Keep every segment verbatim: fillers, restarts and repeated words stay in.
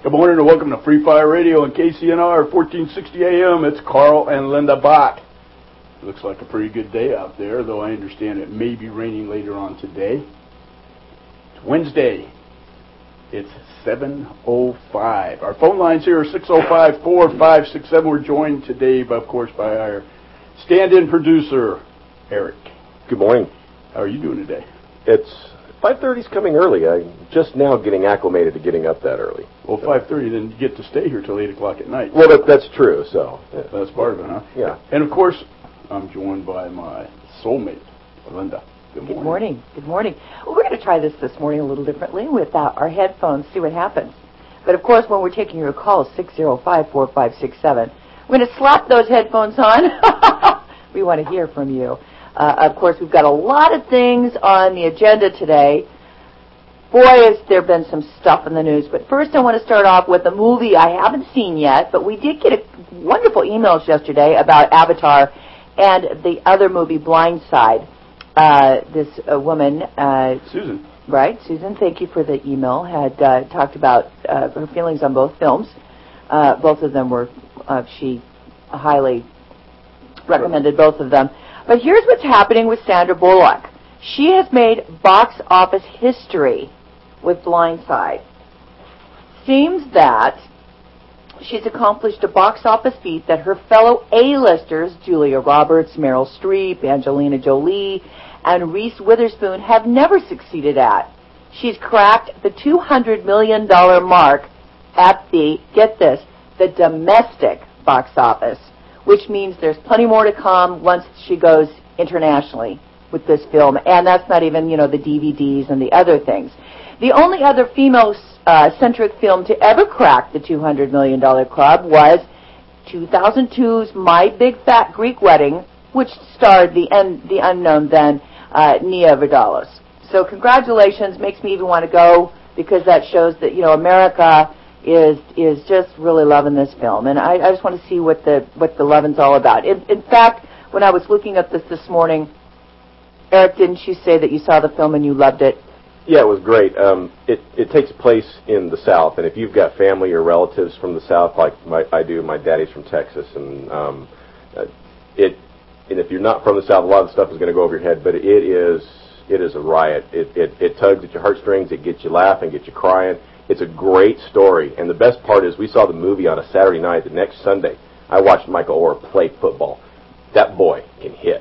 Good morning and welcome to Free Fire Radio on K C N R fourteen sixty A M. It's Carl and Linda Bott. Looks like a pretty good day out there, though I understand it may be raining later on today. It's Wednesday. It's seven oh five. Our phone lines here are six oh five, four five six seven. We're joined today, of course, by our stand-in producer, Eric. Good morning. How are you doing today? It's five thirty's coming early. I'm just now getting acclimated to getting up that early. Well, five thirty, then you get to stay here till eight o'clock at night. Well, that, that's true, so. Yeah. That's part of it, huh? Yeah. And, of course, I'm joined by my soulmate, Linda. Good morning. Good morning. Good morning. Well, we're going to try this this morning a little differently without our headphones, see what happens. But, of course, when we're taking your calls, six oh five, four five six seven, we're going to slap those headphones on. We want to hear from you. Uh, of course, we've got a lot of things on the agenda today. Boy, has there been some stuff in the news. But first I want to start off with a movie I haven't seen yet, but we did get a wonderful emails yesterday about Avatar and the other movie, Blind Side. Uh, this uh, woman... Uh, Susan. Right, Susan, thank you for the email, had uh, talked about uh, her feelings on both films. Uh, both of them were... Uh, she highly recommended both of them. But here's what's happening with Sandra Bullock. She has made box office history with Blind Side. Seems that she's accomplished a box office feat that her fellow A-listers, Julia Roberts, Meryl Streep, Angelina Jolie, and Reese Witherspoon, have never succeeded at. She's cracked the two hundred million dollars mark at the, get this, the domestic box office, which means there's plenty more to come once she goes internationally with this film. And that's not even, you know, the D V Ds and the other things. The only other female-centric uh, film to ever crack the two hundred million dollars club was two thousand two's My Big Fat Greek Wedding, which starred the, un- the unknown then, uh, Nia Vardalos. So congratulations, makes me even want to go, because that shows that, you know, America is is just really loving this film. And I, I just want to see what the what the loving's all about. In, in fact, when I was looking at this this morning, Eric, didn't you say that you saw the film and you loved it? Yeah, it was great. Um, it, it takes place in the South, and if you've got family or relatives from the South, like my, I do, my daddy's from Texas, and um, uh, it, and if you're not from the South, a lot of the stuff is going to go over your head, but it is it is a riot. It, it, it tugs at your heartstrings. It gets you laughing, gets you crying. It's a great story, and the best part is we saw the movie on a Saturday night. The next Sunday, I watched Michael Oher play football. That boy can hit.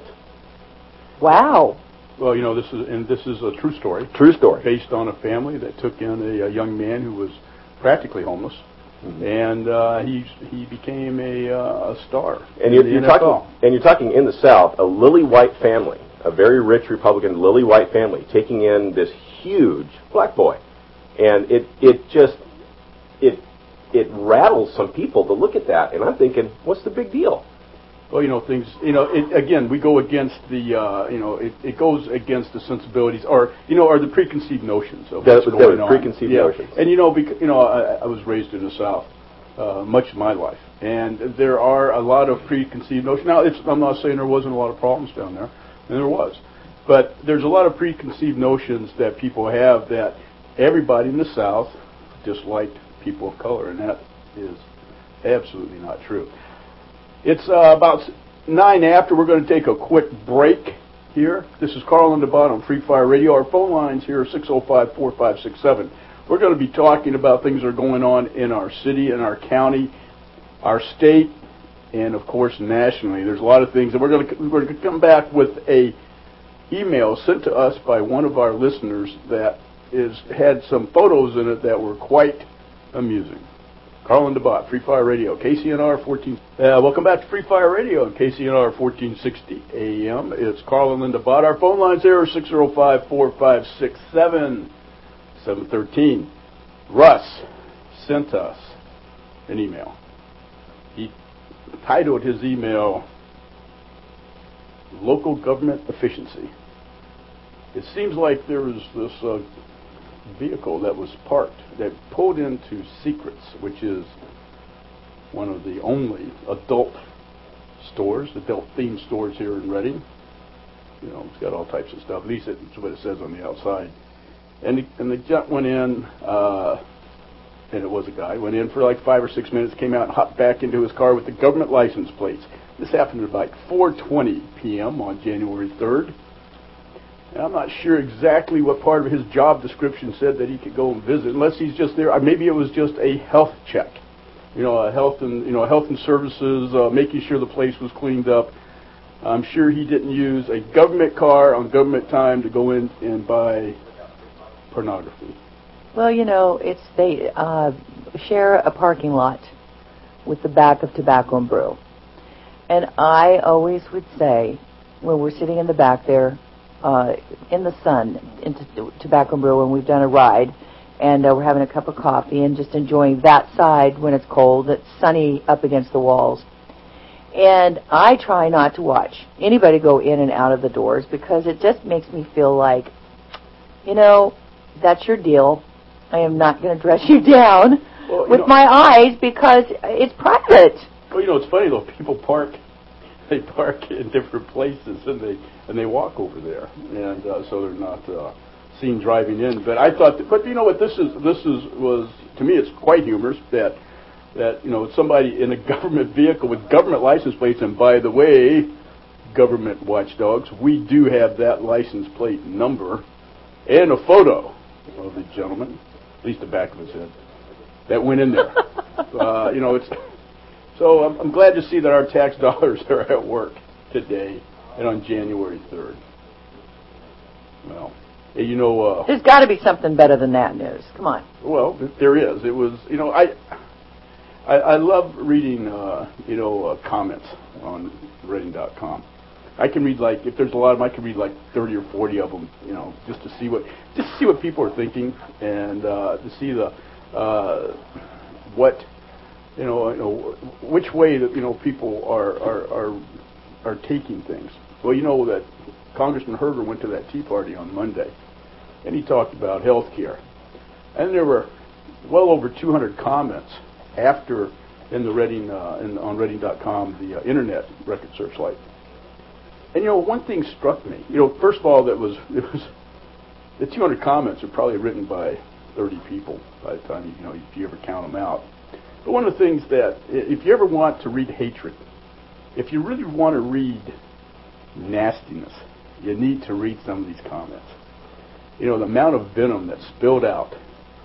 Wow. Well, you know, this is and this is a true story. True story. Based on a family that took in a, a young man who was practically homeless, mm-hmm. and uh, he he became a, uh, a star. And you're, you're talking and you're talking in the South, a lily white family, a very rich Republican lily white family, taking in this huge black boy, and it it just it it rattles some people to look at that, and I'm thinking, what's the big deal? Well, you know, things, you know, it, again, we go against the, uh, you know, it, it goes against the sensibilities, or, you know, or the preconceived notions of That's what's going on. Preconceived yeah. notions. And, you know, because, you know, I, I was raised in the South uh, much of my life, and there are a lot of preconceived notions. Now, it's, I'm not saying there wasn't a lot of problems down there, and there was. But there's a lot of preconceived notions that people have that everybody in the South disliked people of color, and that is absolutely not true. It's uh, about nine after. We're going to take a quick break here. This is Carl and DeBot on Free Fire Radio. Our phone lines here are six oh five, four five six seven. We're going to be talking about things that are going on in our city, in our county, our state, and, of course, nationally. There's a lot of things. And we're going to, we're going to come back with a email sent to us by one of our listeners that is had some photos in it that were quite amusing. Carl and DeBot, Free Fire Radio, K C N R fourteen. Uh, welcome back to Free Fire Radio, K C N R fourteen sixty A M. It's Carl and Linda Bott. Our phone lines there are six oh five, four five six seven, seven one three. Russ sent us an email. He titled his email, Local Government Efficiency. It seems like there was this uh, vehicle that was parked that pulled into Secrets, which is one of the only adult stores, adult themed stores here in Reading. You know, it's got all types of stuff. At least it's what it says on the outside. And the, and the jet went in, uh, and it was a guy, went in for like five or six minutes, came out and hopped back into his car with the government license plates. This happened at about four twenty p.m. on January third. And I'm not sure exactly what part of his job description said that he could go and visit, unless he's just there. Maybe it was just a health check, you know, a health and you know health and services, uh, making sure the place was cleaned up. I'm sure he didn't use a government car on government time to go in and buy pornography. Well, you know, it's they uh, share a parking lot with the back of Tobacco and Brew. And I always would say, when we're sitting in the back there, uh, in the sun, in t- Tobacco and Brew, when we've done a ride, and uh, we're having a cup of coffee and just enjoying that side when it's cold, it's sunny up against the walls. And I try not to watch anybody go in and out of the doors because it just makes me feel like, you know, that's your deal. I am not going to dress you down well, you with know, my eyes because it's private. Well, you know, it's funny though. People park, they park in different places, and they and they walk over there, and uh, so they're not uh, seen driving in. But I thought, that, but you know what? This is this is was to me, it's quite humorous that that you know somebody in a government vehicle with government license plates, and by the way, government watchdogs, we do have that license plate number and a photo of the gentleman, at least the back of his head, that went in there. uh, you know, it's so I'm, I'm glad to see that our tax dollars are at work today and on January third. Well, you know, uh, there's got to be something better than that news. Come on. Well, there is. It was, you know, I I, I love reading, uh, you know, uh, comments on Reading dot com. I can read like if there's a lot of them, I can read like thirty or forty of them, you know, just to see what just to see what people are thinking and uh, to see the uh, what you know, you know which way that you know people are are are are taking things. Well, you know that Congressman Herger went to that Tea Party on Monday, and he talked about health care, and there were well over two hundred comments after in the Reading uh, in, on Reading dot com, the uh, Internet Record Searchlight. And you know, one thing struck me. You know, first of all, that was it was the two hundred comments are probably written by thirty people by the time you, you know if you ever count them out. But one of the things that if you ever want to read hatred, if you really want to read nastiness, you need to read some of these comments. You know, the amount of venom that spilled out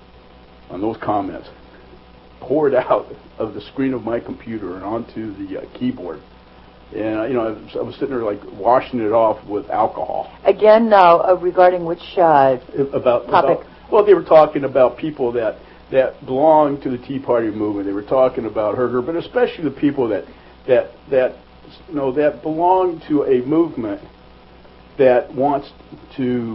on those comments, poured out of the screen of my computer and onto the uh, keyboard. And, uh, you know, I was, I was sitting there, like, washing it off with alcohol. Again, now, uh, regarding which uh, about, topic? About, well, they were talking about people that, that belong to the Tea Party movement. They were talking about Herger, but especially the people that, that, that you know, that belong to a movement that wants to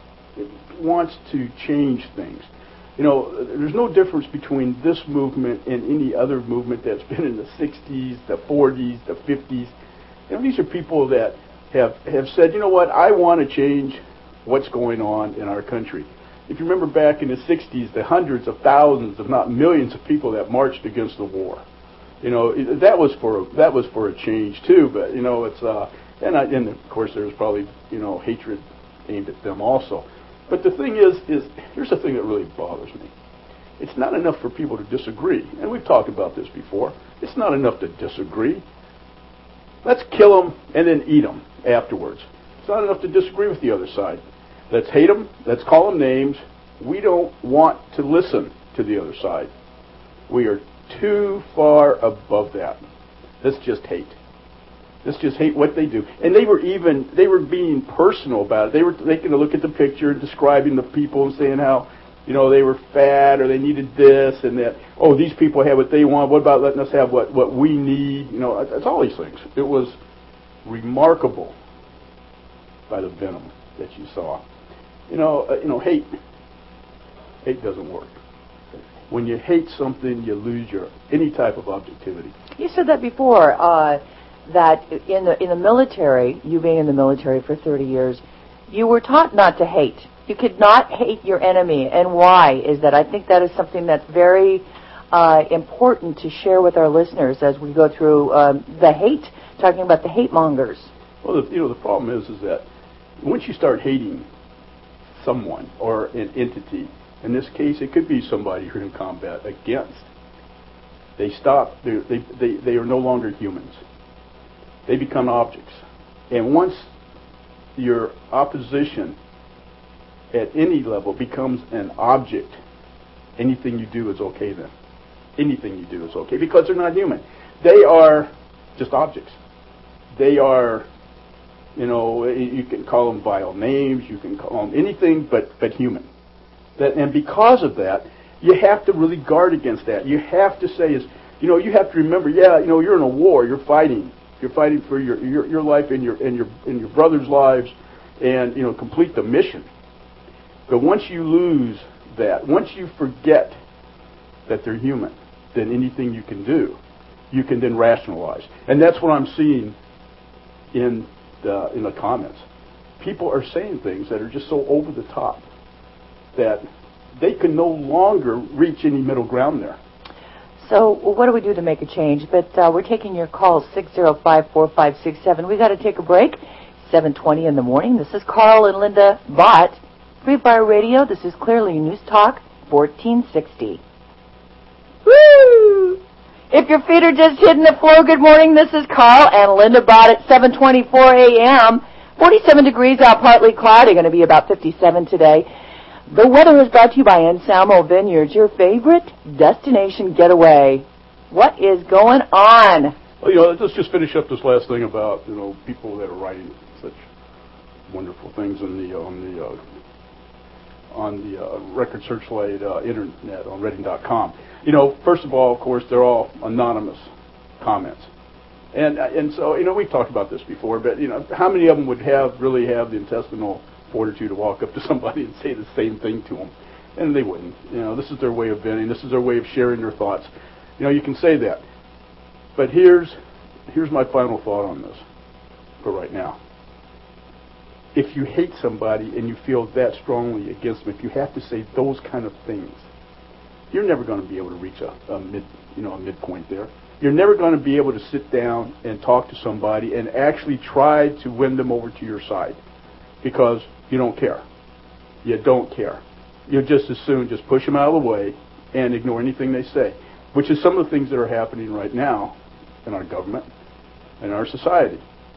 wants to change things. You know, there's no difference between this movement and any other movement that's been in the sixties, the forties, the fifties. You know, these are people that have, have said, you know what, I want to change what's going on in our country. If you remember back in the sixties, the hundreds of thousands, if not millions of people that marched against the war. You know, that was for that was for a change too. But you know, it's uh, and I, and of course there's probably you know hatred aimed at them also. But the thing is, is here's the thing that really bothers me. It's not enough for people to disagree, and we've talked about this before. It's not enough to disagree. Let's kill them and then eat them afterwards. It's not enough to disagree with the other side. Let's hate them. Let's call them names. We don't want to listen to the other side. We are too far above that. Let's just hate. Let's just hate what they do. And they were even, they were being personal about it. They were taking a look at the picture and describing the people and saying how, you know, they were fat or they needed this and that. Oh, these people have what they want. What about letting us have what, what we need? You know, it's all these things. It was remarkable by the venom that you saw. You know, uh, you know, hate, hate doesn't work. When you hate something, you lose your any type of objectivity. You said that before, uh, that in the in the military, you being in the military for thirty years, you were taught not to hate. You could not hate your enemy. And why is that? I think that is something that's very uh, important to share with our listeners as we go through um, the hate, talking about the hate mongers. Well, the, you know, the problem is, is that once you start hating someone or an entity, In this case, it could be somebody you're in combat against. They stop. They, they, they, they are no longer humans. They become objects. And once your opposition at any level becomes an object, anything you do is okay then. Anything you do is okay because they're not human. They are just objects. They are, you know, you can call them vile names, you can call them anything but, but human. That, and because of that, you have to really guard against that. You have to say, is, you know, you have to remember, yeah, you know, you're in a war, you're fighting. You're fighting for your, your, your life and your, and, your, and your brother's lives and, you know, complete the mission. But once you lose that, once you forget that they're human, then anything you can do, you can then rationalize. And that's what I'm seeing in the, in the comments. People are saying things that are just so over the top that they can no longer reach any middle ground there. So what do we do to make a change? But uh, we're taking your calls, six oh five, four five six seven. We've got to take a break, seven twenty in the morning. This is Carl and Linda Bott, Free Fire Radio. This is Clearly News Talk, fourteen sixty. Woo! If your feet are just hitting the floor, good morning. This is Carl and Linda Bott at seven twenty-four a.m. forty-seven degrees out, partly cloudy. Going to be about fifty-seven today. The weather is brought to you by Anselmo Vineyards, your favorite destination getaway. What is going on? Well, you know, let's just finish up this last thing about, you know, people that are writing such wonderful things on the on the uh, on the uh, Record Searchlight uh, internet on Reading dot com. You know, first of all, of course, they're all anonymous comments, and and so you know we've talked about this before, but you know, how many of them would have really have the intestinal fortitude to walk up to somebody and say the same thing to them? And they wouldn't. You know, this is their way of venting. This is their way of sharing their thoughts. You know, you can say that. But here's here's my final thought on this for right now. If you hate somebody and you feel that strongly against them, if you have to say those kind of things, you're never going to be able to reach a, a mid, you know, a midpoint there. You're never going to be able to sit down and talk to somebody and actually try to win them over to your side, because you don't care. You don't care. You just as soon just push them out of the way and ignore anything they say, which is some of the things that are happening right now in our government and our society.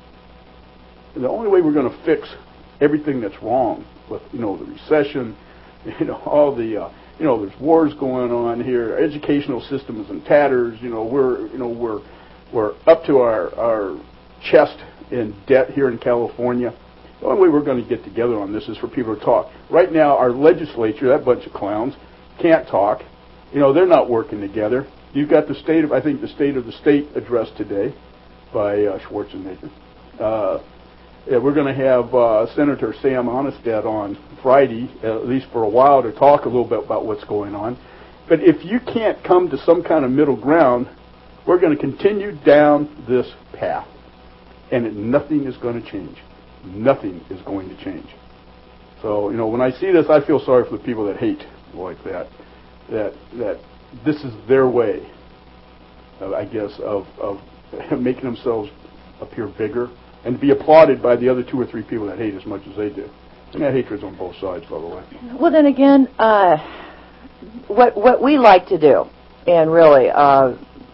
And the only way we're going to fix everything that's wrong with, you know, the recession, you know, all the, uh, you know, there's wars going on here. Our educational system is in tatters. You know, we're, you know, we're, we're up to our, our chest in debt here in California. The only way we're going to get together on this is for people to talk. Right now, our legislature, that bunch of clowns, can't talk. You know, they're not working together. You've got the state of, I think, the State of the State address today by uh, Schwarzenegger. Uh, yeah, we're going to have uh, Senator Sam Onestad on Friday, at least for a while, to talk a little bit about what's going on. But if you can't come to some kind of middle ground, we're going to continue down this path, and it, nothing is going to change. Nothing is going to change. So, you know, when I see this, I feel sorry for the people that hate like that. That that this is their way, of, I guess, of, of making themselves appear bigger and be applauded by the other two or three people that hate as much as they do. And that hatred's on both sides, by the way. Well, then again, uh, what what we like to do, and really, uh,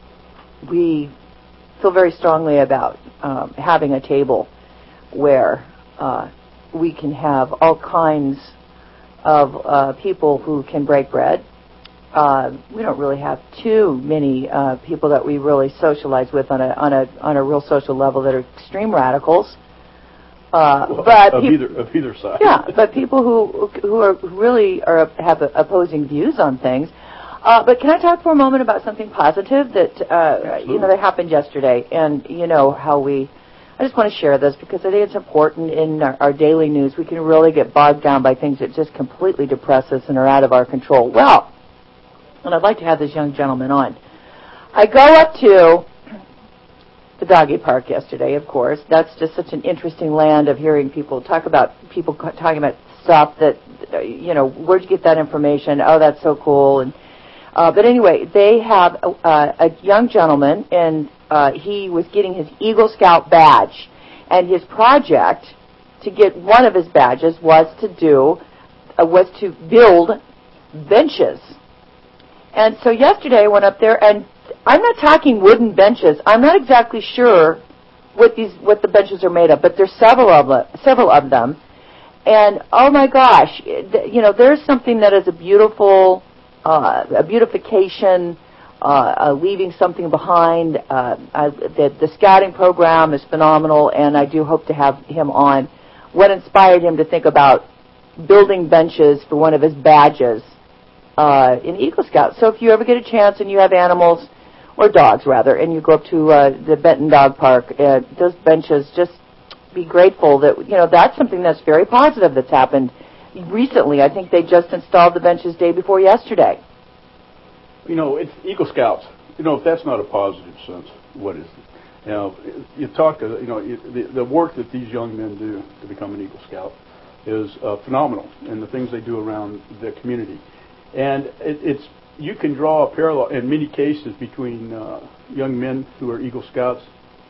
we feel very strongly about um, having a table where uh, we can have all kinds of uh, people who can break bread. Uh, we don't really have too many uh, people that we really socialize with on a on a on a real social level that are extreme radicals. Uh, well, but of, peop- either, of either side. Yeah, but people who who are who really are have opposing views on things. Uh, but can I talk for a moment about something positive that uh, you know that happened yesterday, and you know how we. I just want to share this because I think it's important in our, our daily news. We can really get bogged down by things that just completely depress us and are out of our control. Well, and I'd like to have this young gentleman on. I go up to the doggy park yesterday, of course. That's just such an interesting land of hearing people talk about people talking about stuff that, you know, where'd you get that information? Oh, that's so cool. And uh, but anyway, they have a, a young gentleman, and uh, he was getting his Eagle Scout badge, and his project to get one of his badges was to do uh, was to build benches. And so yesterday I went up there, and I'm not talking wooden benches. I'm not exactly sure what these what the benches are made of, but there's several of them, several of them. And oh my gosh, you know, there's something that is a beautiful, uh, a beautification, uh, uh, leaving something behind. Uh, I, the, the scouting program is phenomenal, and I do hope to have him on. What inspired him to think about building benches for one of his badges uh, in Eagle Scouts? So if you ever get a chance and you have animals, or dogs rather, and you go up to uh, the Benton Dog Park, uh, those benches, just be grateful that, you know, that's something that's very positive that's happened recently. I think they just installed the benches day before yesterday. You know, it's Eagle Scouts. You know, if that's not a positive sense, what is it? You know, you talk to, you know, you, the, the work that these young men do to become an Eagle Scout is uh, phenomenal, and the things they do around the community. And it, it's, you can draw a parallel in many cases between uh, young men who are Eagle Scouts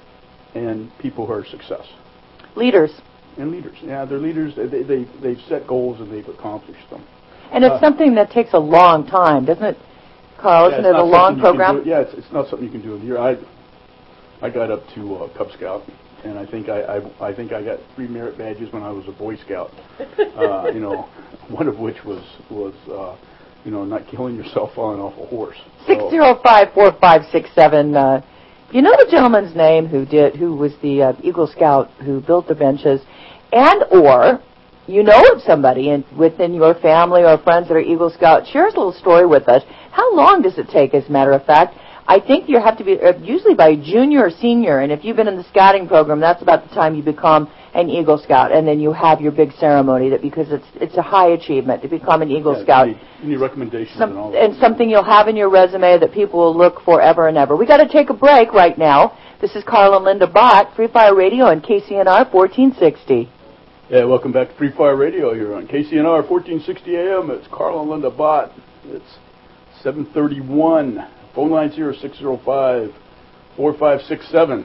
and people who are success. Leaders. And leaders. Yeah, they're leaders. They, they, they've set goals and they've accomplished them. And it's uh, something that takes a long time, doesn't it, Carl? Yeah, Isn't it a long program? Do, yeah, it's, it's not something you can do in a year. I, I got up to uh, Cub Scout, and I think I, I, I think I got three merit badges when I was a Boy Scout. Uh, you know, one of which was was uh, you know, not killing yourself falling off a horse. Six zero five four five six seven. Uh, you know the gentleman's name who did who was the uh, Eagle Scout who built the benches, and or you know of somebody in, within your family or friends that are Eagle Scouts. Share us a little story with us. How long does it take, as a matter of fact? I think you have to be uh, usually by junior or senior, and if you've been in the scouting program, that's about the time you become an Eagle Scout, and then you have your big ceremony that because it's it's a high achievement to become an Eagle yeah, Scout. Any, any recommendations Some, and all that. And something you'll have in your resume that people will look for ever and ever. We got to take a break right now. This is Carl and Linda Bott, Free Fire Radio on K C N R fourteen sixty. Yeah, welcome back to Free Fire Radio here on K C N R fourteen sixty A M. It's Carl and Linda Bott. It's seven thirty-one. Phone lines here are six zero five four five six seven.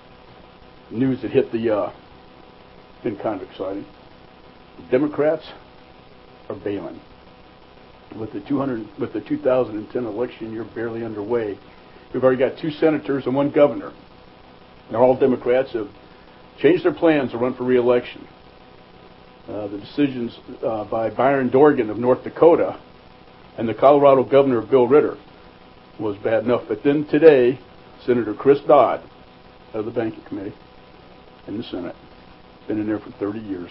News that hit the, uh, been kind of exciting. The Democrats are bailing. With the two hundred, with the two thousand ten election year barely underway, we've already got two senators and one governor. They're all Democrats, have changed their plans to run for re-election. Uh, the decisions uh, by Byron Dorgan of North Dakota and the Colorado governor, Bill Ritter, was bad enough. But then today, Senator Chris Dodd of the Banking Committee in the Senate, been in there for thirty years,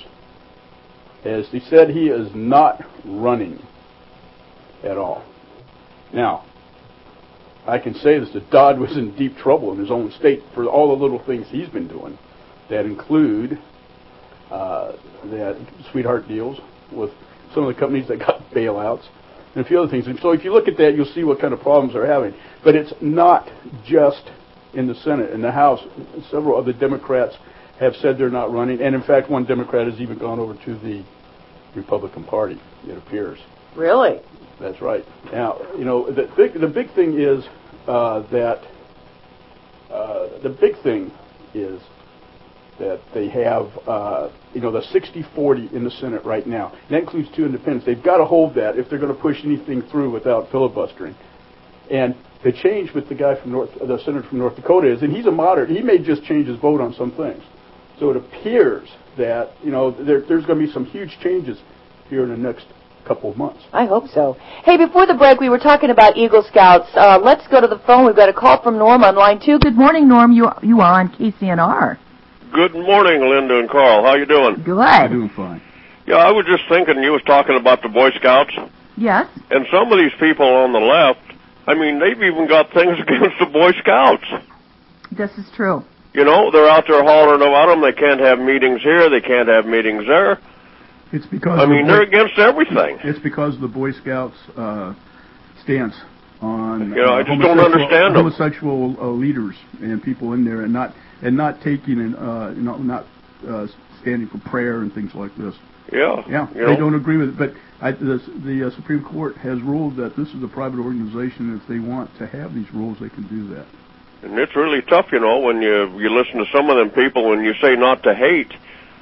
as he said he is not running at all. Now, I can say this, that Dodd was in deep trouble in his own state for all the little things he's been doing that include uh, that sweetheart deals with some of the companies that got bailouts, and a few other things. And so if you look at that, you'll see what kind of problems they're having. But it's not just in the Senate. In the House, several of the Democrats have said they're not running. And, in fact, one Democrat has even gone over to the Republican Party, it appears. Really? That's right. Now, you know, the big, the big thing is uh, that uh, the big thing is that they have, uh, you know, the sixty forty in the Senate right now. And that includes two independents. They've got to hold that if they're going to push anything through without filibustering. And the change with the guy from North, the senator from North Dakota is, and he's a moderate, he may just change his vote on some things. So it appears that, you know, there, there's going to be some huge changes here in the next couple of months. I hope so. Hey, before the break, we were talking about Eagle Scouts. Uh, let's go to the phone. We've got a call from Norm on line two. Good morning, Norm. You you are on K C N R. Good morning, Linda and Carl. How you doing? Good. I'm doing fine. Yeah, I was just thinking you was talking about the Boy Scouts. Yes. And some of these people on the left, I mean, they've even got things against the Boy Scouts. This is true. You know, they're out there hollering about them. They can't have meetings here. They can't have meetings there. It's because I mean, the they're against everything. It's because of the Boy Scouts' uh, stance on you know, uh, I just don't understand them. homosexual uh, leaders and people in there, and not and not taking and uh, you know not uh, standing for prayer and things like this. Yeah, yeah, you they know. don't agree with it. But I, the, the uh, Supreme Court has ruled that this is a private organization. If they want to have these rules, they can do that. And it's really tough, you know, when you you listen to some of them people when you say not to hate.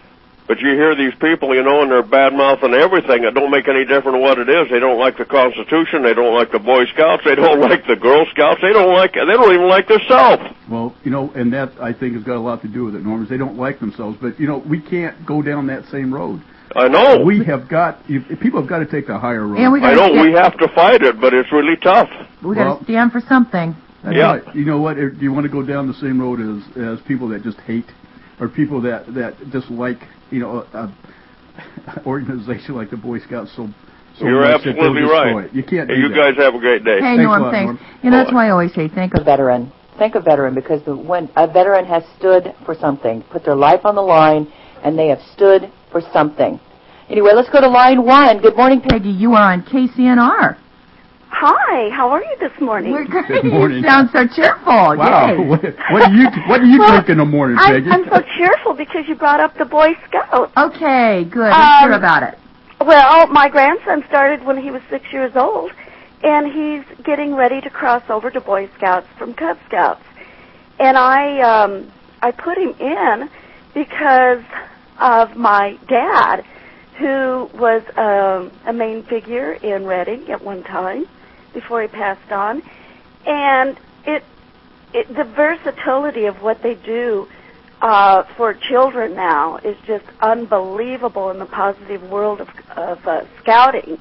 But you hear these people, you know, and they're bad-mouthing everything. It don't make any difference what it is. They don't like the Constitution. They don't like the Boy Scouts. They don't like the Girl Scouts. They don't like. They don't even like themselves. Well, you know, and that, I think, has got a lot to do with it, Norm, is they don't like themselves. But, you know, we can't go down that same road. I know. We have got, if, if people have got to take the higher road. And we I know. stand, we have to fight it, but it's really tough. We got to Well, stand for something. That's Yeah. right. You know what? Do you want to go down the same road as, as people that just hate, or people that, that dislike, you know, a, a organization like the Boy Scouts so, so You're much that they'll absolutely destroy right. it? You can't Hey, do you that. guys have a great day. Hey, Thanks a Norm, lot, thanks. Norm. You know, that's Bye. why I always say think A of veteran. Think of veteran, because the, when a veteran has stood for something, put their life on the line, and they have stood for something. Anyway, let's go to line one. Good morning, Peggy. Peggy. You are on K C N R. Hi, how are you this morning? We're great. Good morning. You sound so cheerful. Wow. Yay. What, what do you What do you Well, drink in the morning, Peggy? I'm, I'm so cheerful because you brought up the Boy Scouts. Okay, good. Let's Um, hear about it. Well, my grandson started when he was six years old, and he's getting ready to cross over to Boy Scouts from Cub Scouts. And I um, I put him in because of my dad, who was um, a main figure in Reading at one time before he passed on. And it, it the versatility of what they do uh, for children now is just unbelievable in the positive world of, of uh, scouting.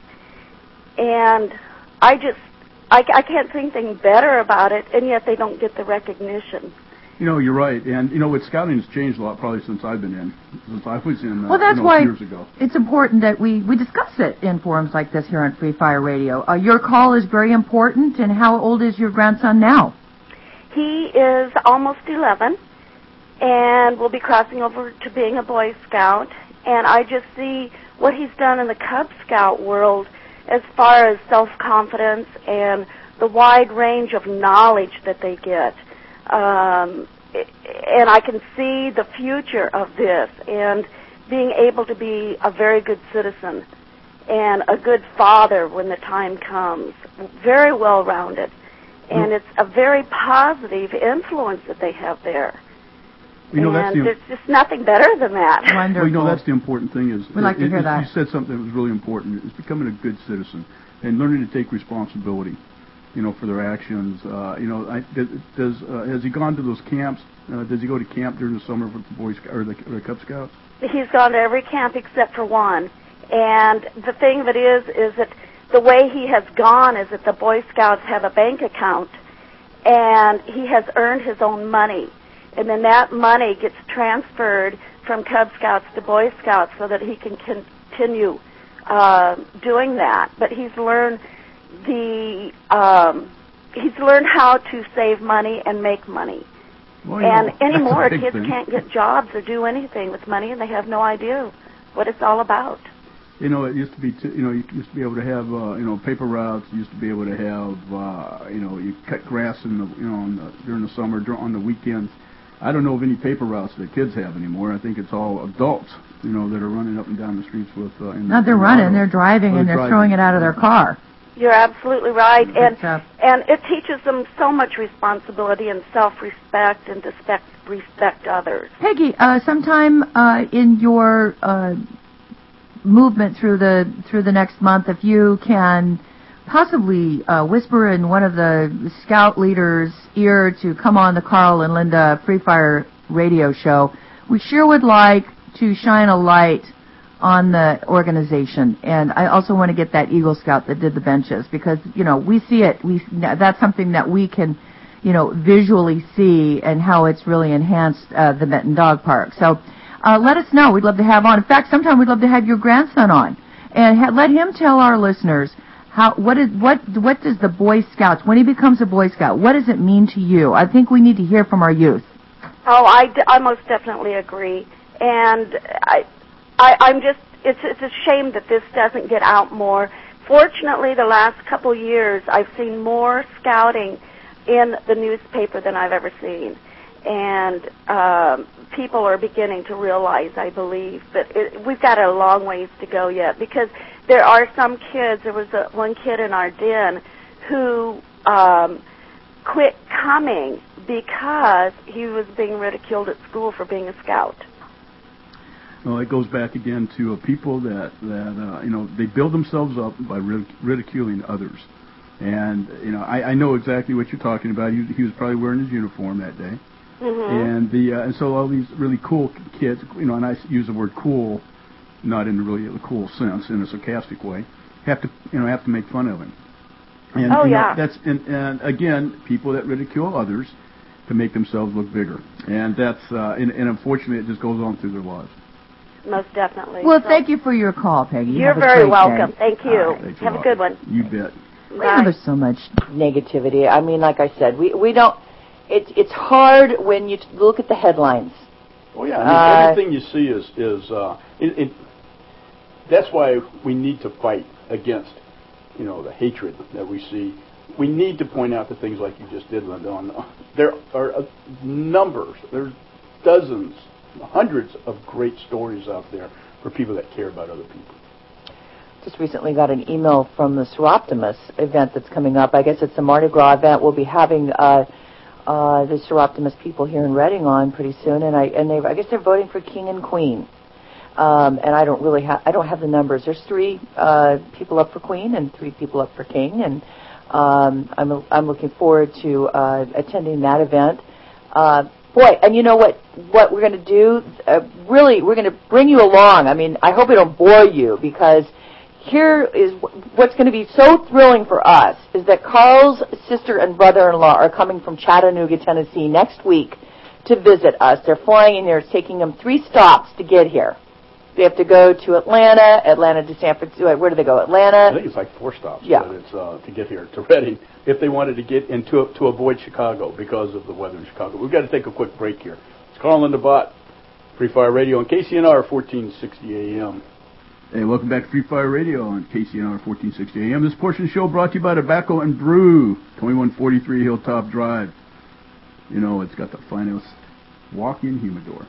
And I just, I, I can't think anything better about it, and yet they don't get the recognition. You know, you're right. And, you know, what scouting has changed a lot probably since I've been in, since I was in, uh, Well, that's you know, why years ago. it's important that we, we discuss it in forums like this here on Free Fire Radio. Uh, your call is very important, and how old is your grandson now? He is almost eleven, and will be crossing over to being a Boy Scout. And I just see what he's done in the Cub Scout world as far as self-confidence and the wide range of knowledge that they get. Um, and I can see the future of this and being able to be a very good citizen and a good father when the time comes. Very well-rounded. And it's a very positive influence that they have there. You know, that's and the, there's just nothing better than that. Wonderful. well, you know, that's the important thing is, We'd like to it, hear it, that. you said something that was really important, is becoming a good citizen and learning to take responsibility, you know, for their actions. Uh, you know, I, does, does uh, has he gone to those camps? Uh, does he go to camp during the summer with the Boy Scout or the, or the Cub Scouts? He's gone to every camp except for one. And the thing of it is, is that the way he has gone is that the Boy Scouts have a bank account, and he has earned his own money. And then that money gets transferred from Cub Scouts to Boy Scouts so that he can continue uh, doing that. But he's learned the um, he's learned how to save money and make money. Well, you And know, that's a anymore, big kids thing. can't get jobs or do anything with money, and they have no idea what it's all about. You know, it used to be, t- you know, you used to be able to have, uh, you know, paper routes. You used to be able to have, uh, you know, you cut grass in the, you know, on the, during the summer, dur- on the weekends. I don't know of any paper routes that kids have anymore. I think it's all adults, you know, that are running up and down the streets with. Uh, in Not they're in running, autos. they're driving, Oh, and they're driving. throwing it out of their car. You're absolutely right, and stuff. and it teaches them so much responsibility and self-respect and respect respect others. Peggy, uh, sometime uh, in your uh, movement through the through the next month, if you can possibly uh, whisper in one of the scout leaders' ear to come on the Carl and Linda Free Fire Radio show, we sure would like to shine a light on the organization. And I also want to get that Eagle Scout that did the benches, because, you know, we see it. We that's something that we can, you know, visually see, and how it's really enhanced uh, the Benton Dog Park. So uh, let us know. We'd love to have on. In fact, sometime we'd love to have your grandson on, and ha- let him tell our listeners how what is what what does the Boy Scouts, when he becomes a Boy Scout, what does it mean to you? I think we need to hear from our youth. Oh, I, d- I most definitely agree, and I, I I'm just it's it's a shame that this doesn't get out more. Fortunately, the last couple years, I've seen more scouting in the newspaper than I've ever seen. And um, people are beginning to realize, I believe, that it, we've got a long ways to go yet, because there are some kids, there was a, one kid in our den who um, quit coming because he was being ridiculed at school for being a scout. Well, it goes back again to uh, people that, that uh, you know, they build themselves up by ridic- ridiculing others. And, you know, I, I know exactly what you're talking about. He, he was probably wearing his uniform that day. Mm-hmm. And the uh, and so all these really cool kids, you know, and I use the word cool, not in really a cool sense, in a sarcastic way, have to, you know, have to make fun of him. And, oh, you know, yeah. that's, and, and again, people that ridicule others to make themselves look bigger. And that's, uh, and, and unfortunately, it just goes on through their lives. Most definitely. Well, so, thank you for your call, Peggy. You're Have a very great welcome. day. Thank you. Right, thanks Have a a lot. good one. You bet. We know there's so much. Negativity. I mean, like I said, we we don't. It's it's hard when you look at the headlines. Oh yeah, I mean, Uh, everything you see is is uh, it, it, that's why we need to fight against, you know, the hatred that we see. We need to point out the things like you just did, Linda. On there are uh, numbers. There's dozens, hundreds of great stories out there for people that care about other people. Just recently got an email from the Seroptimus event that's coming up. I guess it's a Mardi Gras event. We'll be having uh, uh, the Seroptimus people here in Reading on pretty soon, and I and they I guess they're voting for King and Queen. Um, and I don't really have I don't have the numbers. There's three uh, people up for Queen and three people up for King, and um, I'm I'm looking forward to uh, attending that event. Uh, boy, and you know what? What we're going to do? Uh, really, we're going to bring you along. I mean, I hope it don't bore you, because here is what's going to be so thrilling for us is that Carl's sister and brother-in-law are coming from Chattanooga, Tennessee next week to visit us. They're flying in here. It's taking them three stops to get here. They have to go to Atlanta, Atlanta to San Francisco. Where do they go? Atlanta? I think it's like four stops. Yeah. But it's uh, to get here to Reading if they wanted to get into to avoid Chicago because of the weather in Chicago. We've got to take a quick break here. It's Carl and the Bot, Free Fire Radio on K C N R fourteen sixty A M. Hey, welcome back to Free Fire Radio on K C N R fourteen sixty A M. This portion of the show brought to you by Tobacco and Brew, twenty-one forty-three Hilltop Drive. You know, it's got the finest walk-in humidor,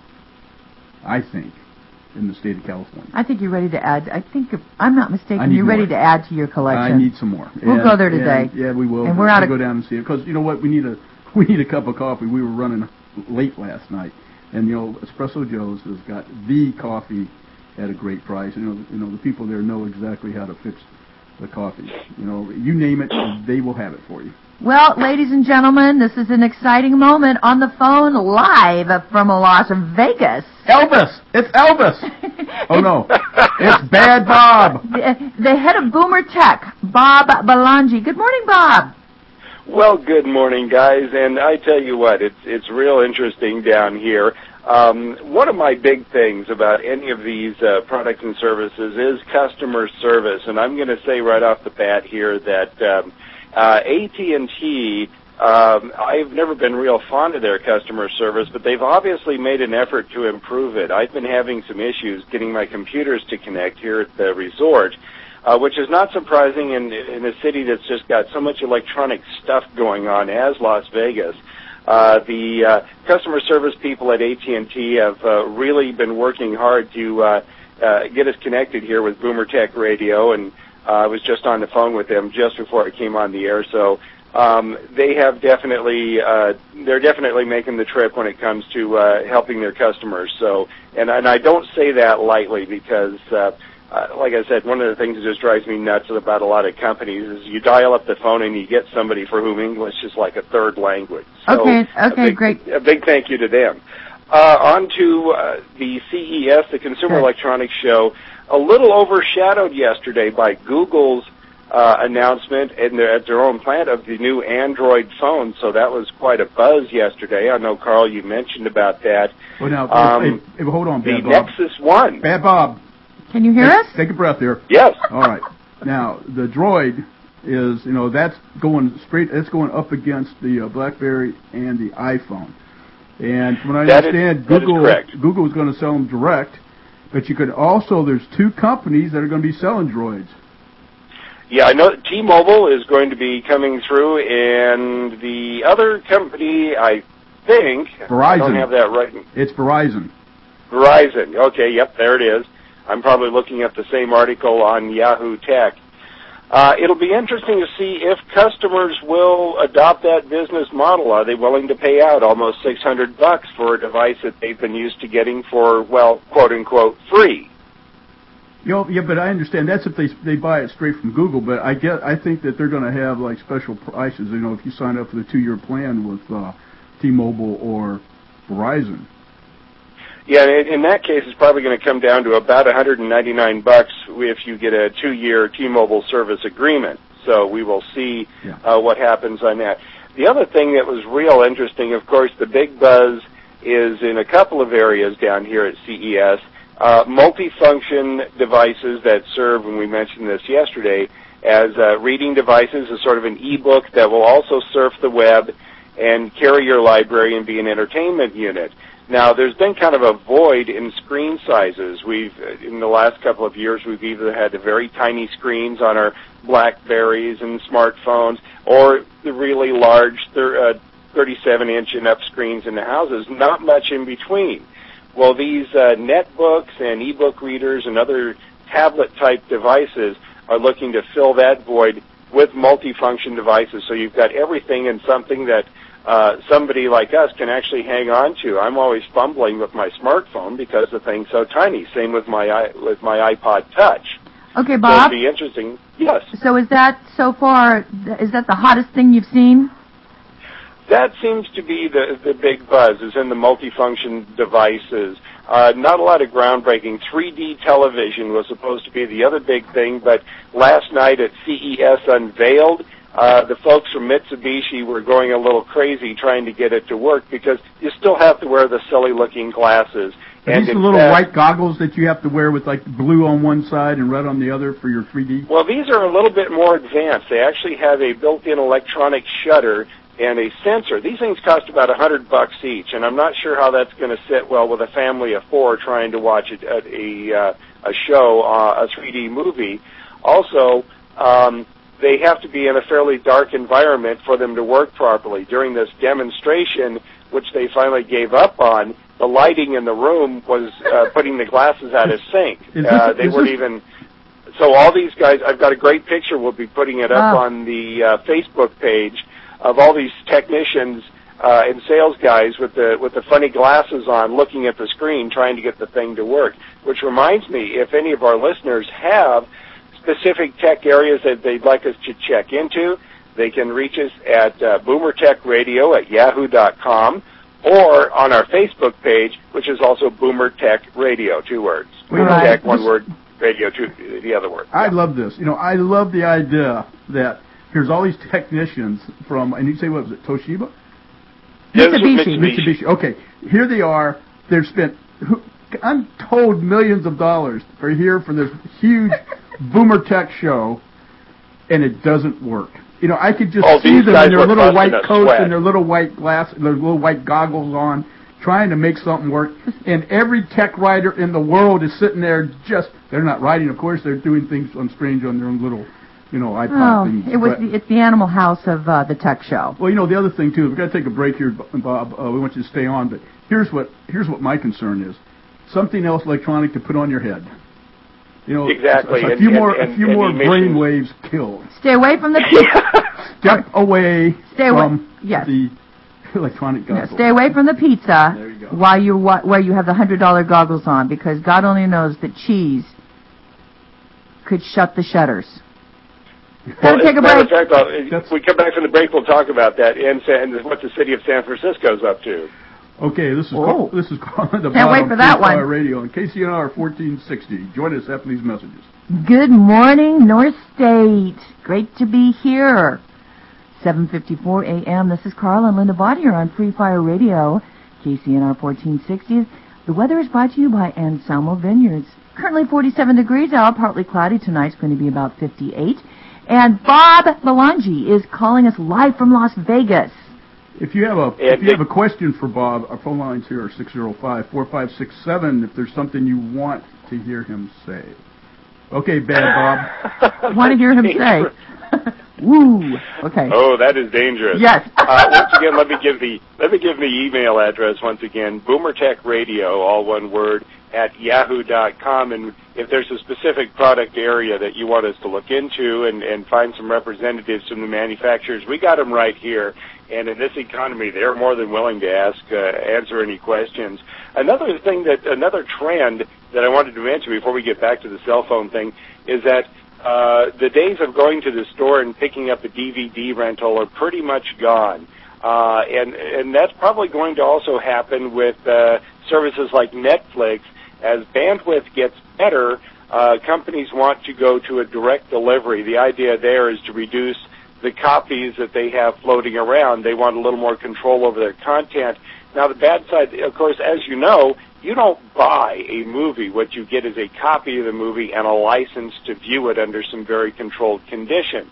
I think, in the state of California. I think you're ready to add. I think, if I'm not mistaken, need you're ready more. to add to your collection. I need some more. We'll And- go there today. and- yeah, we will. And we're we'll out of- go down and see it because you know what? We need a we need a cup of coffee. We were running late last night, and you know, Espresso Joe's has got the coffee at a great price. You know, you know the people there know exactly how to fix the coffee. You know, you name it, they will have it for you. Well, ladies and gentlemen, this is an exciting moment on the phone live from Las Vegas. Elvis! It's Elvis! Oh no, it's Bad Bob! The, the head of Boomer Tech, Bob Belangi. Good morning, Bob. Well, good morning, guys, and I tell you what, it's it's real interesting down here. Um, one of my big things about any of these uh, products and services is customer service, and I'm going to say right off the bat here that um, uh, A T and T, um, I've never been real fond of their customer service, but they've obviously made an effort to improve it. I've been having some issues getting my computers to connect here at the resort, uh, which is not surprising in, in a city that's just got so much electronic stuff going on as Las Vegas. Uh, the uh, customer service people at A T and T have uh, really been working hard to uh, uh, get us connected here with Boomer Tech Radio, and uh, I was just on the phone with them just before I came on the air. So um, they have definitely, uh, they're definitely making the trip when it comes to uh, helping their customers. So, and, and I don't say that lightly because. Uh, Uh, like I said, one of the things that just drives me nuts about a lot of companies is you dial up the phone and you get somebody for whom English is like a third language. So Okay, okay, a big, great. A big thank you to them. Uh, on to uh, the C E S, the Consumer Okay. Electronics Show, a little overshadowed yesterday by Google's uh, announcement in their, at their own plant of the new Android phone. So that was quite a buzz yesterday. I know, Carl, you mentioned about that. Well, now, Um, hey, hey, hold on, The Bad Bob. Nexus One. Bad Bob. Can you hear Take- us? Take a breath here. Yes. All right. Now, the Droid is, you know, that's going straight, it's going up against the uh, BlackBerry and the iPhone. And from what I That is- understand, that is Google correct. Google is going to sell them direct, but you could also, there's two companies that are going to be selling Droids. Yeah, I know T-Mobile is going to be coming through, and the other company, I think, Verizon. I don't have that right. It's Verizon. Verizon. Okay, yep, there it is. I'm probably looking at the same article on Yahoo Tech. Uh, it'll be interesting to see if customers will adopt that business model. Are they willing to pay out almost six hundred bucks for a device that they've been used to getting for, well, quote-unquote, free? You know, yeah, but I understand that's if they they buy it straight from Google. But I get I think that they're going to have like special prices. You know, if you sign up for the two-year plan with uh, T-Mobile or Verizon. Yeah, in, in that case, it's probably going to come down to about one hundred ninety-nine bucks if you get a two-year T-Mobile service agreement. So we will see yeah. uh, what happens on that. The other thing that was real interesting, of course, the big buzz is in a couple of areas down here at C E S. Uh, multifunction devices that serve, and we mentioned this yesterday, as uh, reading devices, as sort of an e-book that will also surf the web and carry your library and be an entertainment unit. Now, there's been kind of a void in screen sizes. We've, in the last couple of years, we've either had the very tiny screens on our BlackBerries and smartphones, or the really large thirty-seven inch and up screens in the houses, not much in between. Well, these uh, netbooks and e-book readers and other tablet-type devices are looking to fill that void with multifunction devices. So you've got everything in something that uh, somebody like us can actually hang on to. I'm always fumbling with my smartphone because the thing's so tiny. Same with my with my iPod Touch. Okay, Bob. So it'd be interesting. Yes. So is that so far? Is that the hottest thing you've seen? That seems to be the, the big buzz, is in the multifunction devices. Uh, not a lot of groundbreaking. three D television was supposed to be the other big thing, but last night at C E S Unveiled, uh, the folks from Mitsubishi were going a little crazy trying to get it to work because you still have to wear the silly-looking glasses. Are and these the little fact, white goggles that you have to wear with like blue on one side and red on the other for your three D? Well, these are a little bit more advanced. They actually have a built-in electronic shutter and a sensor. These things cost about a hundred bucks each, and I'm not sure how that's going to sit well with a family of four trying to watch a a, uh, a show, uh, a three D movie. Also, um, they have to be in a fairly dark environment for them to work properly. During this demonstration, which they finally gave up on, the lighting in the room was uh, putting the glasses out of sync. This, uh, they weren't even. So all these guys, I've got a great picture. We'll be putting it up wow. on the uh, Facebook page of all these technicians uh, and sales guys with the with the funny glasses on, looking at the screen, trying to get the thing to work. Which reminds me, if any of our listeners have specific tech areas that they'd like us to check into, they can reach us at uh, boomer tech radio at yahoo dot com or on our Facebook page, which is also Boomer Tech Radio, two words. Boomer right. Tech, one word, radio, two, the other word. I yeah. love this. You know, I love the idea that here's all these technicians from, and you say, what was it, Toshiba? Mitsubishi. Mitsubishi. Mitsubishi. Okay, here they are. They've spent untold millions of dollars are here for this huge Boomer Tech show, and it doesn't work. You know, I could just oh, see them in their little busting white a coats sweat. and their little white glass, their little white goggles on, trying to make something work. And every tech writer in the world is sitting there just, they're not writing, of course, they're doing things on strange on their own little, you know, iPod Oh, things. it was. But, The, it's the Animal House of uh, the tech show. well, you know, the other thing, too, we've got to take a break here, Bob. Uh, we want you to stay on, but here's what here's what my concern is. Something else electronic to put on your head. You know, Exactly. a, a And- few and- more, and- a few and more emissions. brain waves killed. Stay away from the pizza. Step away Stay away. from Yes. the electronic No, goggles. stay away from the pizza There you go. while you wa- where you have the hundred dollar goggles on, because God only knows that cheese could shut the shutters. Well, Better take a as matter of break. fact, I'll- if we come back from the break, we'll talk about that and, and what the city of San Francisco's up to. Okay, this is Oh. Carl, this is Carl the Can't wait for that one. Radio on K C N R fourteen sixty. Join us after these messages. Good morning, North State. Great to be here. seven fifty-four a.m. This is Carl and Linda Bott here on Free Fire Radio, K C N R fourteen sixty. The weather is brought to you by Anselmo Vineyards. Currently forty-seven degrees out, partly cloudy. Tonight's going to be about fifty-eight. And Bob Belangi is calling us live from Las Vegas. If you have a if you have a question for Bob, our phone lines here are six oh five, four five six seven. If there's something you want to hear him say. Okay, Bad Bob. Want to hear him say? Woo. Okay. Oh, that is dangerous. Yes. uh, once again, let me give the let me give the email address once again. Boomer Tech Radio, all one word, at yahoo dot com. And if there's a specific product area that you want us to look into and, and find some representatives from the manufacturers, we got them right here. And in this economy, they're more than willing to ask, uh, answer any questions. Another thing that, another trend that I wanted to mention before we get back to the cell phone thing is that uh, the days of going to the store and picking up a D V D rental are pretty much gone. Uh, and, and that's probably going to also happen with uh, services like Netflix. As bandwidth gets better, uh, companies want to go to a direct delivery. The idea there is to reduce the copies that they have floating around. They want a little more control over their content. Now, the bad side, of course, as you know, you don't buy a movie. What you get is a copy of the movie and a license to view it under some very controlled conditions.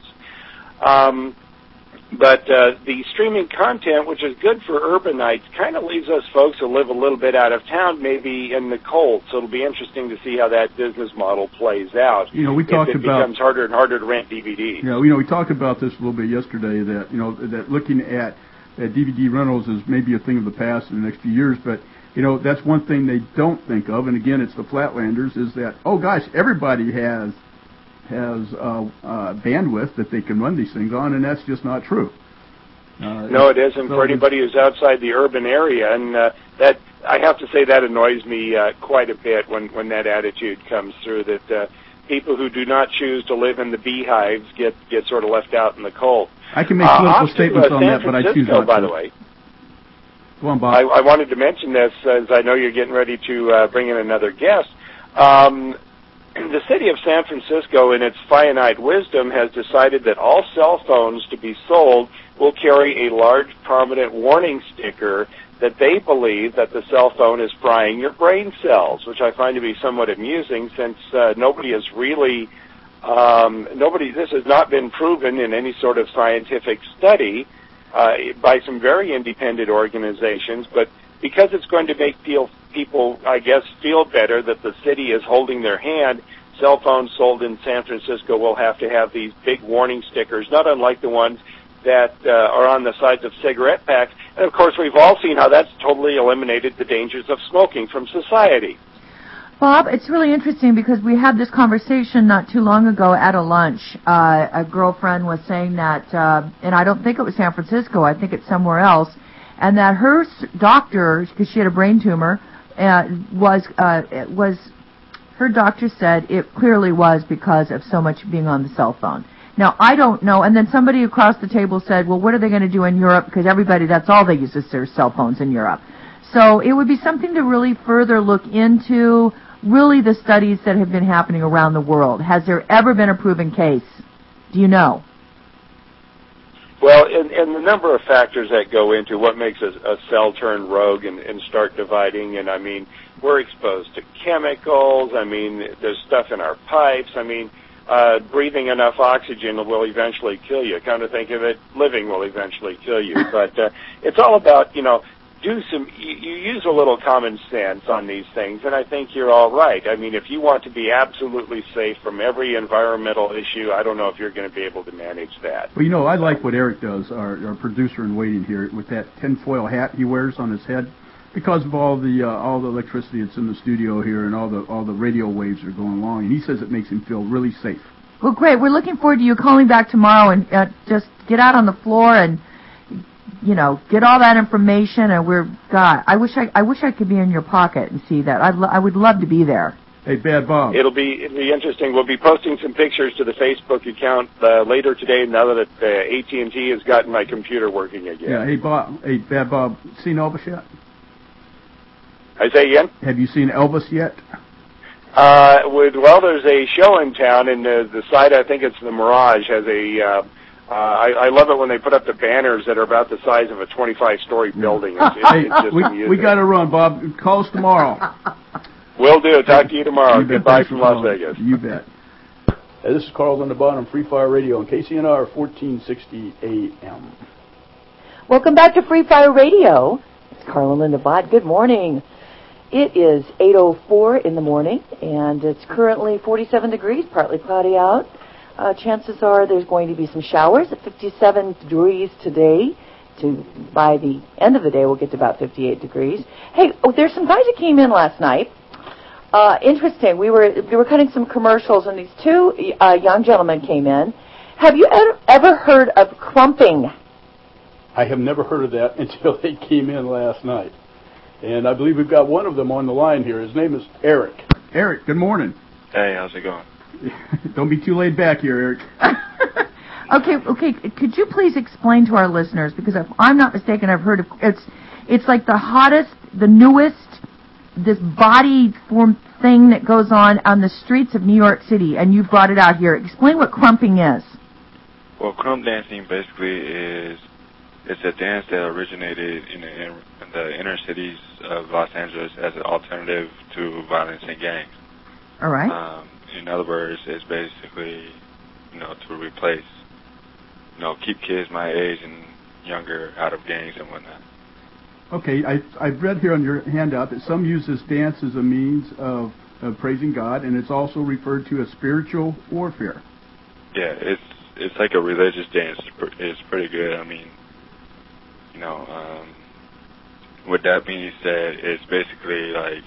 Um, But uh, the streaming content, which is good for urbanites, kind of leaves us folks who live a little bit out of town, maybe in the cold. So it'll be interesting to see how that business model plays out. You know, we talked if it about becomes harder and harder to rent D V Ds. Yeah, you know, we talked about this a little bit yesterday. That you know, that looking at, at D V D rentals is maybe a thing of the past in the next few years. But you know, that's one thing they don't think of. And again, it's the Flatlanders. Is that oh gosh, everybody has. has uh, uh, bandwidth that they can run these things on, and that's just not true. Uh, no, it isn't so for anybody who's outside the urban area, and uh, that I have to say that annoys me uh, quite a bit when, when that attitude comes through, that uh, people who do not choose to live in the beehives get, get sort of left out in the cold. I can make uh, political to, statements uh, on San that, but I choose Francisco, not by to. the way. Go on, Bob. I, I wanted to mention this as I know you're getting ready to uh, bring in another guest. Um, The city of San Francisco, in its finite wisdom, has decided that all cell phones to be sold will carry a large prominent warning sticker that they believe that the cell phone is frying your brain cells, which I find to be somewhat amusing since uh, nobody has really, um, nobody, this has not been proven in any sort of scientific study uh, by some very independent organizations, but because it's going to make feel, people, I guess, feel better that the city is holding their hand, cell phones sold in San Francisco will have to have these big warning stickers, not unlike the ones that uh, are on the sides of cigarette packs. And, of course, we've all seen how that's totally eliminated the dangers of smoking from society. Bob, it's really interesting because we had this conversation not too long ago at a lunch. Uh, a girlfriend was saying that, uh, and I don't think it was San Francisco, I think it's somewhere else, and that her doctor, because she had a brain tumor, uh, was uh, was her doctor said it clearly was because of so much being on the cell phone. Now, I don't know, and then somebody across the table said, well, what are they going to do in Europe? Because everybody, that's all they use is their cell phones in Europe. So it would be something to really further look into, really the studies that have been happening around the world. Has there ever been a proven case? Do you know? Well, and, and the number of factors that go into what makes a, a cell turn rogue and, and start dividing, and I mean, we're exposed to chemicals, I mean, there's stuff in our pipes, I mean, uh, breathing enough oxygen will eventually kill you. Kind of think of it, living will eventually kill you. But uh, it's all about, you know, do some, you, you use a little common sense on these things, and I think you're all right. I mean, if you want to be absolutely safe from every environmental issue, I don't know if you're going to be able to manage that. Well, you know, I like what Eric does, our, our producer in waiting here, with that tinfoil hat he wears on his head, because of all the uh, all the electricity that's in the studio here and all the all the radio waves that are going along, and he says it makes him feel really safe. Well, great. We're looking forward to you calling back tomorrow and uh, just get out on the floor and, you know, get all that information. And we're God. I wish I I wish I could be in your pocket and see that. I'd lo- I would love to be there. Hey, Bad Bob. It'll be it'll be interesting. We'll be posting some pictures to the Facebook account uh, later today. Now that uh, A T and T has gotten my computer working again. Yeah. Hey, Bob. Hey, Bad Bob. Seen Elvis yet? I say again. Have you seen Elvis yet? Uh, with, well, there's a show in town, and the, the site, I think it's the Mirage, has a. Uh, uh, I, I love it when they put up the banners that are about the size of a twenty-five story building. It's, it's, Hey, it's just we, amusing. we got to run, Bob. Call us tomorrow. Will do. Talk to you tomorrow. You bet. Goodbye Thanks from for Las calling. Vegas. You bet. Hey, this is Carl Lindenbaugh on Free Fire Radio on K C N R fourteen sixty A M. Welcome back to Free Fire Radio. It's Carla Lindenbaugh. Good morning. It is eight oh four in the morning, and it's currently forty-seven degrees, partly cloudy out. Uh, chances are there's going to be some showers at fifty-seven degrees today. To by the end of the day, we'll get to about fifty-eight degrees. Hey, oh, there's some guys that came in last night uh, interesting. We were we were cutting some commercials, and these two uh, young gentlemen came in. Have you ever, ever heard of crumping? I have never heard of that until they came in last night. And I believe we've got one of them on the line here. His name is Eric. Eric, good morning. Hey, how's it going? Don't be too laid back here, Eric. Okay, okay. Could you please explain to our listeners, because if I'm not mistaken, I've heard of it's it's like the hottest, the newest, this body form thing that goes on on the streets of New York City, and you brought it out here. Explain what crumping is. Well, crump dancing basically is it's a dance that originated in the, in the inner cities of Los Angeles as an alternative to violence and gangs. All right. Um, in other words, it's basically, you know, to replace, you know, keep kids my age and younger out of gangs and whatnot. Okay, I, I've read here on your handout that some use this dance as a means of, of praising God, and it's also referred to as spiritual warfare. Yeah, it's it's like a religious dance. It's pretty good. I mean, you know, um, with that being said, it's basically like,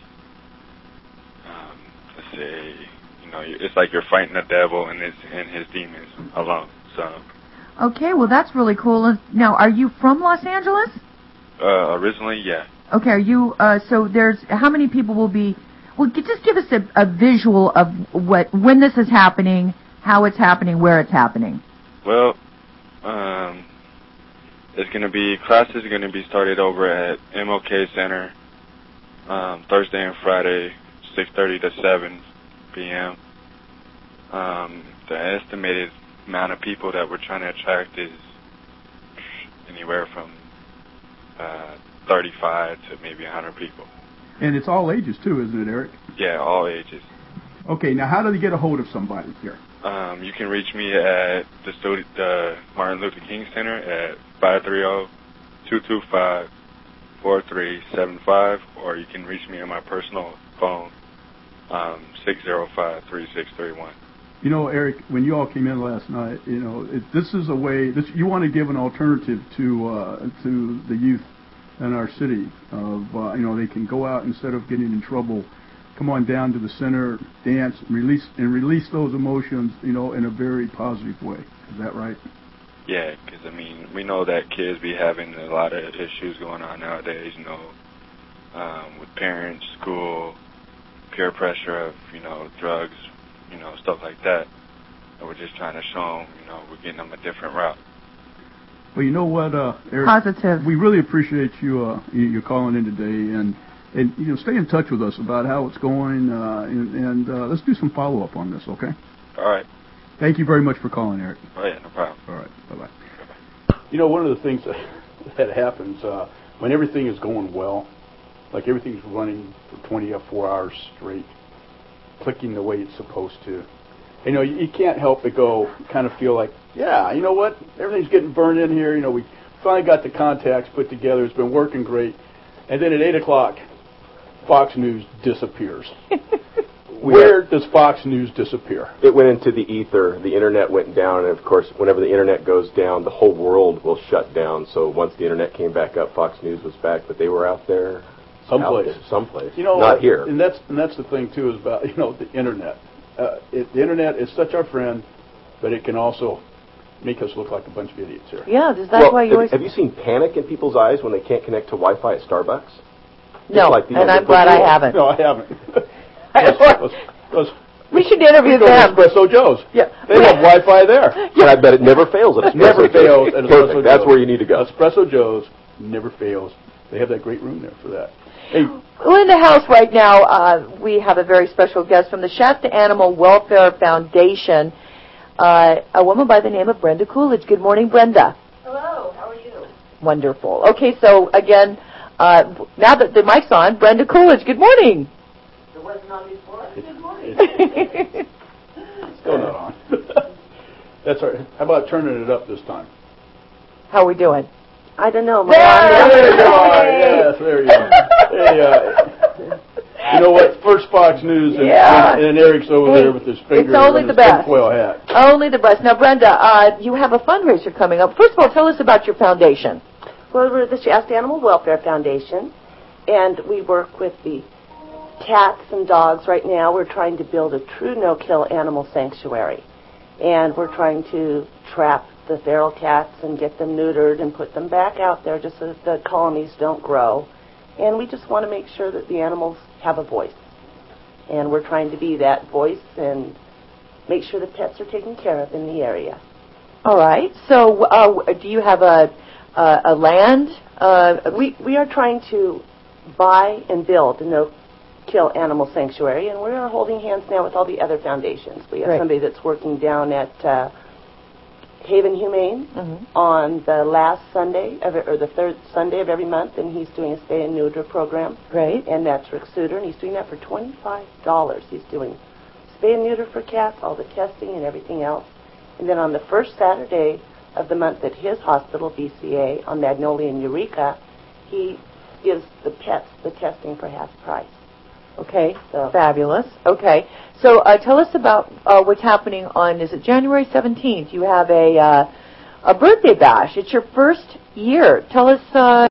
um, let's say, you know, it's like you're fighting the devil and his and his demons alone. So. Okay, well that's really cool. Now, are you from Los Angeles? Uh, originally, yeah. Okay, are you? Uh, so there's how many people will be? Well, just give us a, a visual of what when this is happening, how it's happening, where it's happening. Well, um, it's going to be classes are going to be started over at M L K Center um, Thursday and Friday, six thirty to seven p.m. Um, the estimated amount of people that we're trying to attract is anywhere from uh, thirty-five to maybe one hundred people. And it's all ages, too, isn't it, Eric? Yeah, all ages. Okay, now how do they get a hold of somebody here? Um, you can reach me at the, studi- the Martin Luther King Center at five three zero, two two five, four three seven five, or you can reach me on my personal phone, um, six zero five, three six three one. You know, Eric, when you all came in last night, you know, it, this is a way, this, you want to give an alternative to uh, to the youth in our city of, uh, you know, they can go out instead of getting in trouble, come on down to the center, dance, release, and release those emotions, you know, in a very positive way. Is that right? Yeah, because, I mean, we know that kids be having a lot of issues going on nowadays, you know, um, with parents, school, peer pressure of, you know, drugs, you know, stuff like that. And we're just trying to show them, you know, we're getting them a different route. Well, you know what, uh, Eric? Positive. We really appreciate you, uh, you, you calling in today, and, and, you know, stay in touch with us about how it's going, uh, and, and uh, let's do some follow-up on this, okay? All right. Thank you very much for calling, Eric. Oh, yeah, no problem. All right, bye-bye. You know, one of the things that, that happens uh, when everything is going well, like everything's running for twenty-four hours straight, clicking the way it's supposed to, you know, you, you can't help but go kind of feel like, yeah, you know what, everything's getting burned in here. You know, we finally got the contacts put together. It's been working great. And then at eight o'clock, Fox News disappears. Where does Fox News disappear? It went into the ether. The internet went down, and of course, whenever the internet goes down, the whole world will shut down. So once the internet came back up, Fox News was back, but they were out there, someplace, out there, someplace. You know, not here. And that's and that's the thing too is about you know the internet. Uh, it, the internet is such our friend, but it can also make us look like a bunch of idiots here. Yeah, that's well, why you have, always... have you seen panic in people's eyes when they can't connect to Wi-Fi at Starbucks? No, like the, and uh, I'm glad I haven't. No, I haven't. those, those, those, we should interview we go them. to Espresso Joe's. Yeah. They have Wi-Fi there. Yeah. And I bet it never fails at Espresso Never fails at Espresso Perfect. That's Joe's. where you need to go. Espresso Joe's never fails. They have that great room there for that. Hey. Well, in the house right now, uh, we have a very special guest from the Shasta Animal Welfare Foundation, uh, a woman by the name of Brenda Coolidge. Good morning, Brenda. Hello, how are you? Wonderful. Okay, so again, uh, now that the mic's on, Brenda Coolidge, good morning. It wasn't on before. Good morning. It's still not on. That's all right. How about turning it up this time? How are we doing? I don't know. There, there you are. Yes, there you are. Hey, uh, you know what? First Fox News, and, yeah. and, and Eric's over hey, there with his finger it's only in the his best. tinfoil hat. Only the best. Now, Brenda, uh, you have a fundraiser coming up. First of all, tell us about your foundation. Well, we're the Shasta Animal Welfare Foundation, and we work with the cats and dogs. Right now we're trying to build a true no-kill animal sanctuary. And we're trying to trap the feral cats and get them neutered and put them back out there just so that the colonies don't grow. And we just want to make sure that the animals have a voice. And we're trying to be that voice and make sure the pets are taken care of in the area. All right. So uh, do you have a, uh, a land? Uh, we, we are trying to buy and build a no-kill animal sanctuary, and we are holding hands now with all the other foundations. We have Great. somebody that's working down at uh, Haven Humane mm-hmm. on the last Sunday, of, or the third Sunday of every month, and he's doing a spay and neuter program. Great. And that's Rick Suter, and he's doing that for twenty-five dollars. He's doing spay and neuter for cats, all the testing and everything else. And then on the first Saturday of the month at his hospital, B C A, on Magnolia and Eureka, he gives the pets the testing for half price. Okay, so. Fabulous. Okay, so uh, tell us about uh, what's happening on, is it January seventeenth? You have a uh, a birthday bash. It's your first year. Tell us... Uh